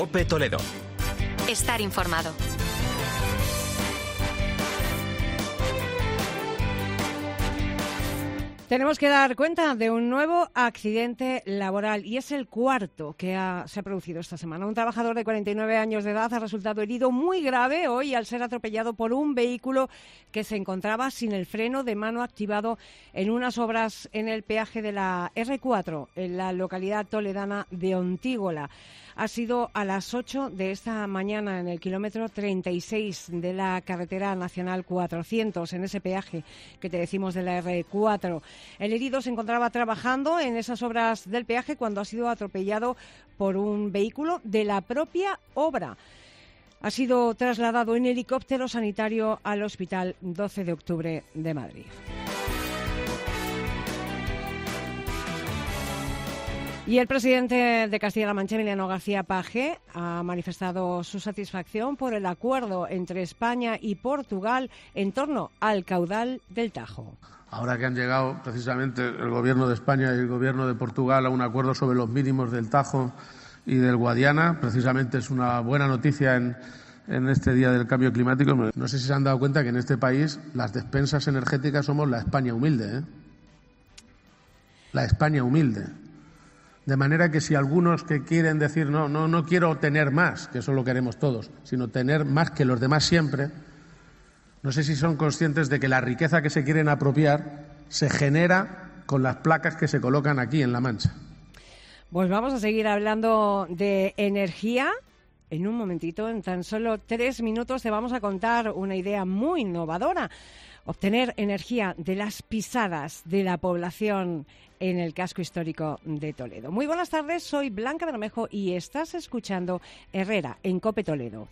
COPE Toledo. Estar informado. Tenemos que dar cuenta de un nuevo accidente laboral y es el cuarto que se ha producido esta semana. Un trabajador de 49 años de edad ha resultado herido muy grave hoy al ser atropellado por un vehículo que se encontraba sin el freno de mano activado en unas obras en el peaje de la R4 en la localidad toledana de Ontígola. Ha sido a las 8 de esta mañana en el kilómetro 36 de la carretera nacional 400, en ese peaje que te decimos de la R4. El herido se encontraba trabajando en esas obras del peaje cuando ha sido atropellado por un vehículo de la propia obra. Ha sido trasladado en helicóptero sanitario al Hospital 12 de Octubre de Madrid. Y el presidente de Castilla-La Mancha, Emiliano García Paje, ha manifestado su satisfacción por el acuerdo entre España y Portugal en torno al caudal del Tajo. Ahora que han llegado precisamente el Gobierno de España y el Gobierno de Portugal a un acuerdo sobre los mínimos del Tajo y del Guadiana, precisamente es una buena noticia en este día del cambio climático. No sé si se han dado cuenta que en este país las despensas energéticas somos la España humilde, ¿eh? La España humilde. De manera que si algunos que quieren decir no quiero tener más, que eso lo queremos todos, sino tener más que los demás siempre, no sé si son conscientes de que la riqueza que se quieren apropiar se genera con las placas que se colocan aquí en La Mancha. Pues vamos a seguir hablando de energía. En un momentito, en tan solo 3 minutos, te vamos a contar una idea muy innovadora. Obtener energía de las pisadas de la población en el casco histórico de Toledo. Muy buenas tardes, soy Blanca Bermejo y estás escuchando Herrera en COPE Toledo.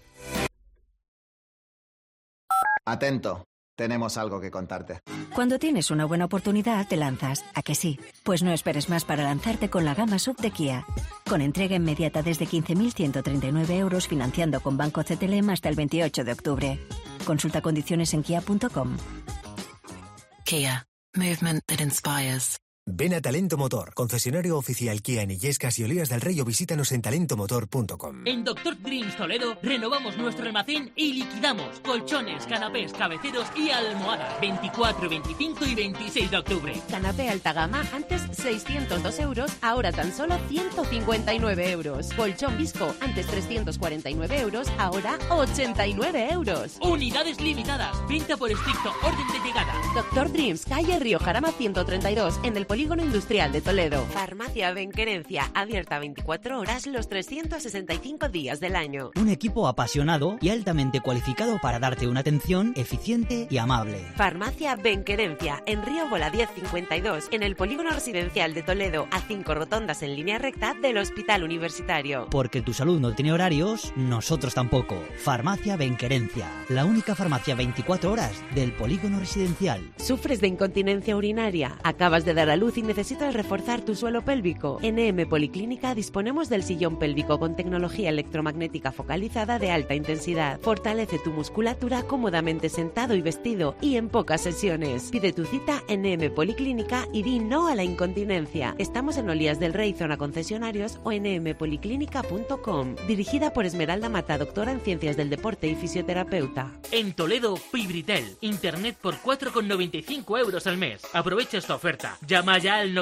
Atento, tenemos algo que contarte. Cuando tienes una buena oportunidad, te lanzas. ¿A que sí? Pues no esperes más para lanzarte con la gama SUV de Kia. Con entrega inmediata desde 15.139 euros, financiando con Banco CTLM hasta el 28 de octubre. Consulta condiciones en kia.com. Kia. Movement that inspires. Ven a Talento Motor, concesionario oficial Kia en Illescas y Olivas del Rey, o visítanos en talentomotor.com. En Dr. Dreams Toledo renovamos nuestro almacén y liquidamos colchones, canapés, cabeceros y almohadas. 24, 25 y 26 de octubre. Canapé alta gama, antes 602 euros, ahora tan solo 159 euros. Colchón Visco, antes 349 euros, ahora 89 euros. Unidades limitadas, venta por estricto orden de llegada. Dr. Dreams, calle Río Jarama 132, en el Polígono Industrial de Toledo. Farmacia Benquerencia, abierta 24 horas los 365 días del año. Un equipo apasionado y altamente cualificado para darte una atención eficiente y amable. Farmacia Benquerencia, en Río Bola 1052, en el Polígono Residencial de Toledo, a 5 rotondas en línea recta del Hospital Universitario. Porque tu salud no tiene horarios, nosotros tampoco. Farmacia Benquerencia, la única farmacia 24 horas del Polígono Residencial. ¿Sufres de incontinencia urinaria? ¿Acabas de dar a luz y necesitas reforzar tu suelo pélvico? En EM Policlínica disponemos del sillón pélvico con tecnología electromagnética focalizada de alta intensidad. Fortalece tu musculatura cómodamente sentado y vestido y en pocas sesiones. Pide tu cita en EM Policlínica y di no a la incontinencia. Estamos en Olías del Rey, zona concesionarios, o en empoliclínica.com. Dirigida por Esmeralda Mata, doctora en Ciencias del Deporte y fisioterapeuta. En Toledo, Fibritel. Internet por 4,95 euros al mes. Aprovecha esta oferta. Llama ya al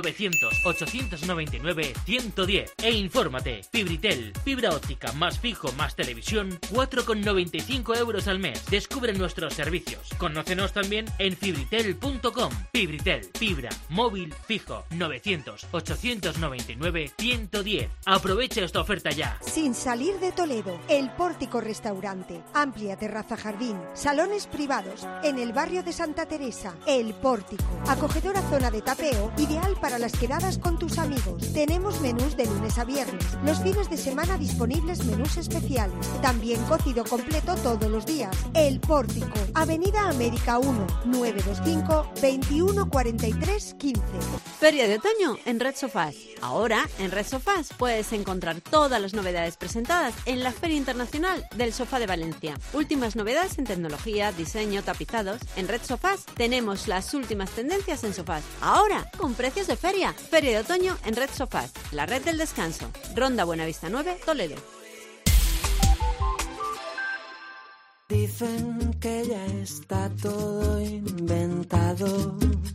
900-899-110 e infórmate. Fibritel, fibra óptica más fijo más televisión, 4,95 euros al mes. Descubre nuestros servicios. Conócenos también en fibritel.com. Fibritel, fibra, móvil, fijo, 900-899-110. Aprovecha esta oferta ya. Sin salir de Toledo, El Pórtico Restaurante, amplia terraza jardín, salones privados, en el barrio de Santa Teresa. El Pórtico, acogedora zona de tapeo, ideal para las quedadas con tus amigos. Tenemos menús de lunes a viernes. Los fines de semana disponibles menús especiales. También cocido completo todos los días. El Pórtico, Avenida América 1, 925 21 43 15. Feria de otoño en Red Sofás. Ahora, en Red Sofás puedes encontrar todas las novedades presentadas en la Feria Internacional del Sofá de Valencia. Últimas novedades en tecnología, diseño, tapizados. En Red Sofás tenemos las últimas tendencias en sofás. Ahora, con precios de feria. Feria de otoño en Red Sofás, la red del descanso. Ronda Buenavista 9, Toledo. Dicen que ya está todo inventado.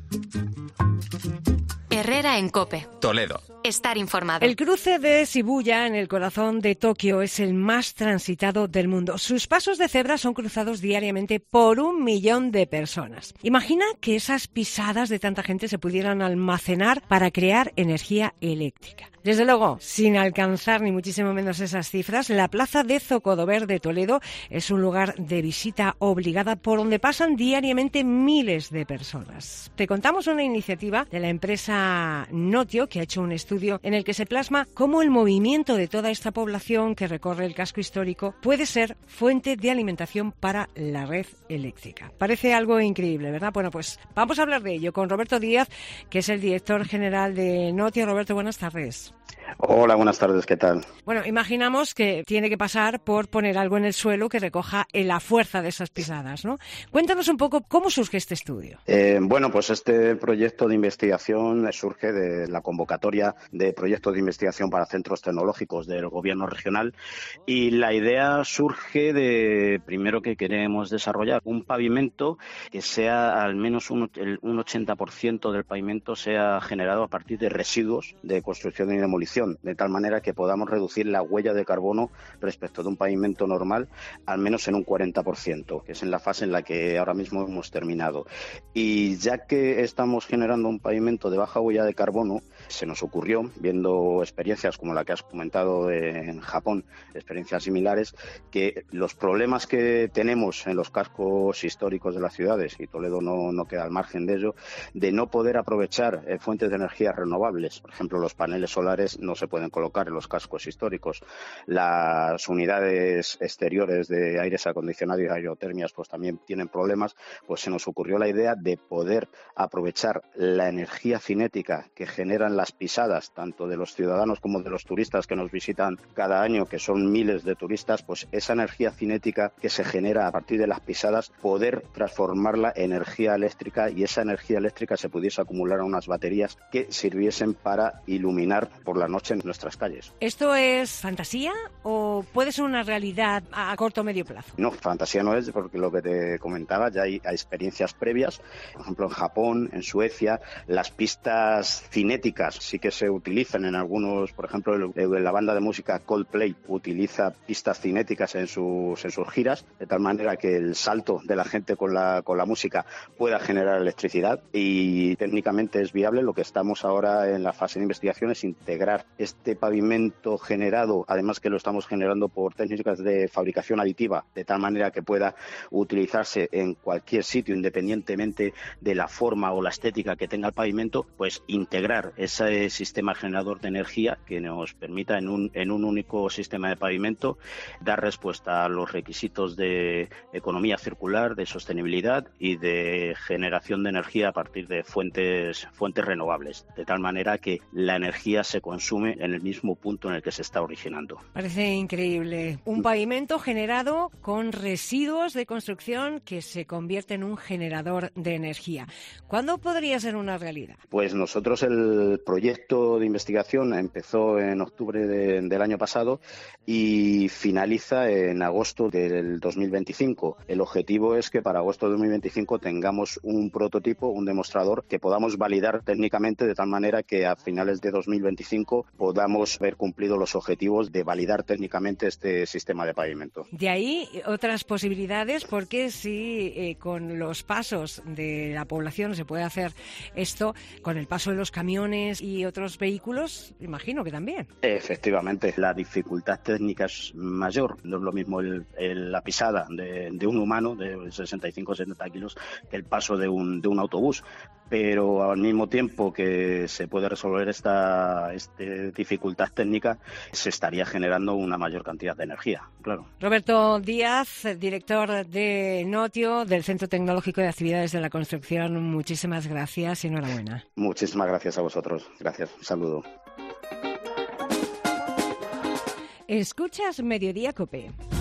Herrera en COPE. Toledo. Estar informado. El cruce de Shibuya, en el corazón de Tokio, es el más transitado del mundo. Sus pasos de cebra son cruzados diariamente por 1 millón de personas. Imagina que esas pisadas de tanta gente se pudieran almacenar para crear energía eléctrica. Desde luego, sin alcanzar ni muchísimo menos esas cifras, la plaza de Zocodover de Toledo es un lugar de visita obligada por donde pasan diariamente miles de personas. Te contamos una iniciativa de la empresa Notio, que ha hecho un estudio en el que se plasma cómo el movimiento de toda esta población que recorre el casco histórico puede ser fuente de alimentación para la red eléctrica. Parece algo increíble, ¿verdad? Bueno, pues vamos a hablar de ello con Roberto Díaz, que es el director general de Notio. Roberto, buenas tardes. Hola, buenas tardes, ¿qué tal? Bueno, imaginamos que tiene que pasar por poner algo en el suelo que recoja la fuerza de esas pisadas, ¿no? Cuéntanos un poco cómo surge este estudio. Bueno, pues este proyecto de investigación surge de la convocatoria de proyectos de investigación para centros tecnológicos del gobierno regional, y la idea surge de, primero, que queremos desarrollar un pavimento que sea al menos un 80% del pavimento sea generado a partir de residuos de construcción y demolición, de tal manera que podamos reducir la huella de carbono respecto de un pavimento normal al menos en un 40%, que es en la fase en la que ahora mismo hemos terminado. Y ya que estamos generando un pavimento de baja huella de carbono, se nos ocurrió, viendo experiencias como la que has comentado en Japón, experiencias similares, que los problemas que tenemos en los cascos históricos de las ciudades, y Toledo no queda al margen de ello, de no poder aprovechar fuentes de energía renovables. Por ejemplo, los paneles solares no se pueden colocar en los cascos históricos. Las unidades exteriores de aires acondicionados y aerotermias pues también tienen problemas. Pues se nos ocurrió la idea de poder aprovechar la energía cinética que generan las pisadas, tanto de los ciudadanos como de los turistas que nos visitan cada año, que son miles de turistas. Pues esa energía cinética que se genera a partir de las pisadas, poder transformarla en energía eléctrica, y esa energía eléctrica se pudiese acumular en unas baterías que sirviesen para iluminar por la noche en nuestras calles. ¿Esto es fantasía o puede ser una realidad a corto o medio plazo? No, fantasía no es, porque lo que te comentaba, ya hay experiencias previas. Por ejemplo, en Japón, en Suecia, las pistas cinéticas sí que se utilizan en algunos. Por ejemplo, la banda de música Coldplay utiliza pistas cinéticas en sus giras, de tal manera que el salto de la gente con la música pueda generar electricidad, y técnicamente es viable. Lo que estamos ahora en la fase de investigación es integrar este pavimento generado, además que lo estamos generando por técnicas de fabricación aditiva, de tal manera que pueda utilizarse en cualquier sitio, independientemente de la forma o la estética que tenga el pavimento, pues integrar ese sistema generador de energía que nos permita en un único sistema de pavimento dar respuesta a los requisitos de economía circular, de sostenibilidad y de generación de energía a partir de fuentes renovables, de tal manera que la energía se consume en el mismo punto en el que se está originando. Parece increíble. Un pavimento generado con residuos de construcción que se convierte en un generador de energía. ¿Cuándo podría ser una realidad? Pues nosotros, el proyecto de investigación empezó en octubre del año pasado y finaliza en agosto del 2025. El objetivo es que para agosto de 2025 tengamos un prototipo, un demostrador que podamos validar técnicamente, de tal manera que a finales de 2025 podamos haber cumplido los objetivos de validar técnicamente este sistema de pavimento. De ahí otras posibilidades, porque si con los pasos de la población se puede hacer esto, con el paso de los camiones y otros vehículos, imagino que también. Efectivamente, la dificultad técnica es mayor. No es lo mismo la pisada de un humano de 65-70 kilos que el paso de un autobús. Pero al mismo tiempo que se puede resolver esta dificultad técnica, se estaría generando una mayor cantidad de energía, claro. Roberto Díaz, director de Notio, del Centro Tecnológico de Actividades de la Construcción, muchísimas gracias y enhorabuena. Muchísimas gracias a vosotros. Gracias. Un saludo. Escuchas Mediodía COPE.